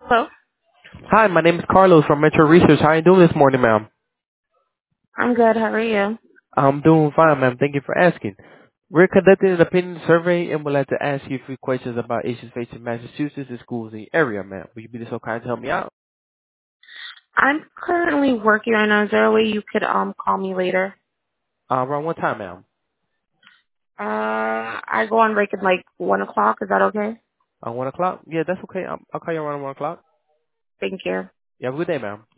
Hello. Hi, my name is Carlos from Metro Research. How are you doing this morning, ma'am? I'm good. How are you? I'm doing fine, ma'am. Thank you for asking. We're conducting an opinion survey and would like to ask you a few questions about issues facing Massachusetts and schools in the area, ma'am. Will you be so kind to help me out? I'm currently working right now. Is there a way you could call me later? Around what time, ma'am? I go on break at like 1 o'clock. Is that okay? 1 o'clock? Yeah, that's okay. I'll call you around 1 o'clock. Thank you. You have a good day, ma'am.